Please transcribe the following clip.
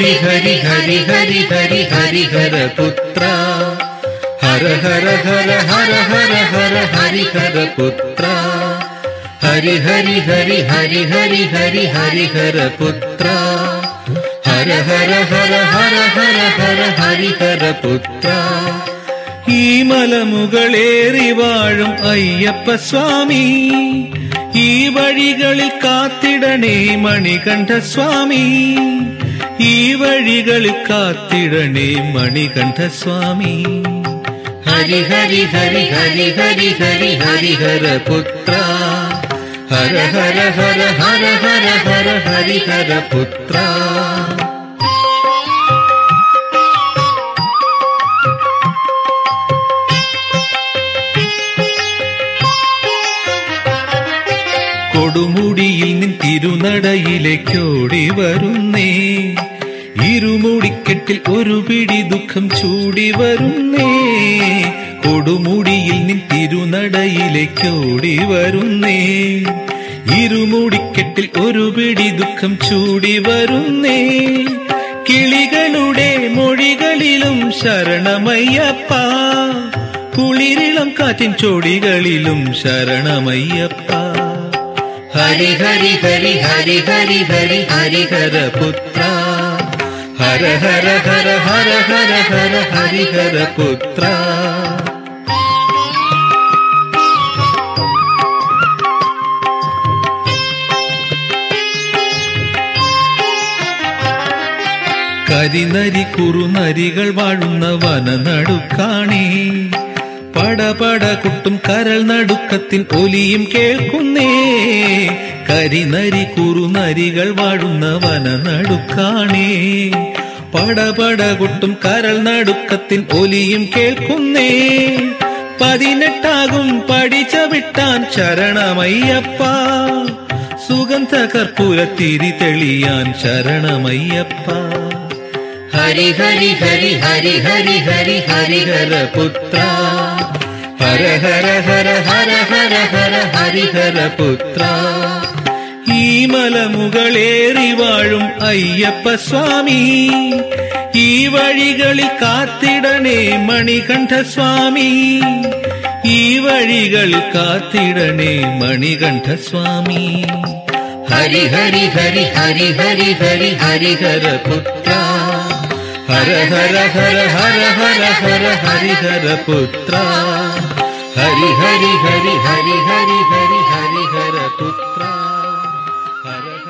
ഹരി ഹരി ഹരി ഹരി ഹരി ഹരിഹര പുത്ര ഹര ഹര ഹര ഹര ഹര ഹര ഹരിഹര പുത്ര ഹരി ഹരി ഹരി ഹരി ഹരി ഹരി ഹരിഹര പുത്ര ഹര ഹര ഹര ഹര ഹര ഹര ഹരിഹര പുത്ര. ഈ മലമുകളേറി വാഴും അയ്യപ്പ സ്വാമി, ഈ വഴികളിൽ കാത്തിടണേ മണികണ്ഠ സ്വാമി, ഈ വഴികളിൽ കാത്തിടണേ മണികണ്ഠ സ്വാമി. ഹരി ഹരി ഹരി ഹരി ഹരി ഹരി ഹരിഹര പുത്ര ഹര ഹര ഹര ഹര ഹര ഹര ഹരിഹര പുത്ര. കൊടുമുടിയിൽ നിൻ തിരുനടയിലേക്കോടി വരുന്നേ, ഇരുമുടിക്കെട്ടിൽ ഒരു പിടി ദുഃഖം ചൂടി വരുന്നേ. കൊടുമുടിയിൽ നിൻ തിരുനടയിലേക്കോടി വരുന്നേ, ഇരുമുടിക്കെട്ടിൽ ഒരു പിടി ദുഃഖം ചൂടി വരുന്നേ. കിളികളുടെ മൊഴികളിലും ശരണമയ്യപ്പ, കുളിരിളം കാറ്റിൻ ചോടികളിലും ശരണമയ്യപ്പ. ഹരി ഹരി ഹരി ഹരി ഹരി ഹരി ഹരിഹര പുത്ര ഹര ഹര ഹര ഹര ഹര ഹര ഹരിഹര പുത്ര. കരിനരി കുറുനരികൾ വാഴുന്ന വനനടുക്കാണേ, പടപട കുട്ടും കരൾ നടുക്കത്തിൻ ഒലിയും കേൾക്കുന്നേ. കരിനരി കുറുനരികൾ വാഴുന്ന വനനടുക്കാണേ, പടപട കുട്ടും കരൾ നടുക്കത്തിൻ ഒലിയും കേൾക്കുന്നേ. 18 പഠിച്ച വിട്ടാൻ ശരണമയ്യപ്പ, സുഗന്ധ കർപ്പൂരത്തിരി തെളിയാൻ ശരണമയ്യപ്പ. ഹരി ഹരി ഹരി ഹരി ഹരി ഹരി ഹരിഹര പുത്ര ഹര ഹര ഹര ഹര ഹര ഹര ഹരിഹര പുത്ര. ഈ മലമുകളേറി വാഴും അയ്യപ്പ സ്വാമി, ഈ വഴികളിൽ കാത്തിടണേ മണികണ്ഠ സ്വാമി, ഈ വഴികളിൽ കാത്തിടണേ മണികണ്ഠ സ്വാമി. ഹരി ഹരി ഹരി ഹരി ഹരി ഹരി ഹരിഹര പുത്ര ഹര ഹര ഹര ഹര ഹര ഹര ഹരിഹര പുത്ര. ഹരി ഹരി ഹരി ഹരി ഹരി ഹരി ഹരിഹര പുത്ര ഹര